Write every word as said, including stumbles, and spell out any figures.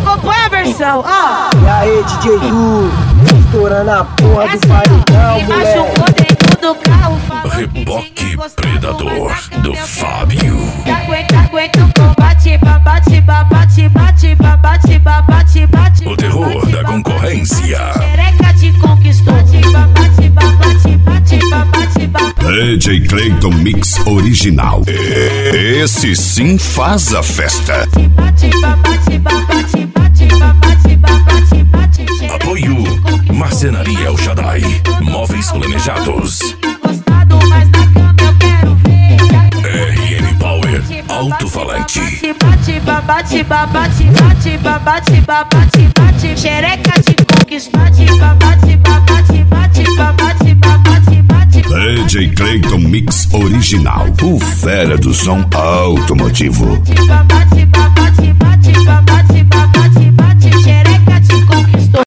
acompanha a versão, ó. E aí, D J Du, estourando a porra do paredão, me machucou dentro do carro, falou Reboque Predador do Fábio. Aguenta, aguenta o combate, babate, babate, bate, babate, babate, bate. O terror da concorrência. Xereca te conquistou, babate, babate, bate, babate, babate. D J Clayton Mix Original. Esse sim faz a festa. Bate, babate, babate, bate, babate, babate, bate. Apoio Marcenaria El Shaddai. Móveis planejados. Encostado, mas na cama eu quero ver. R N Power Alto-falante. Bate, babate, babate, bate, babate, babate, bate. Xereca te conquistou, bate, babate, babate, bate, babate, babate, bate. D J Clayton Mix Original. O fera do som automotivo. Babate,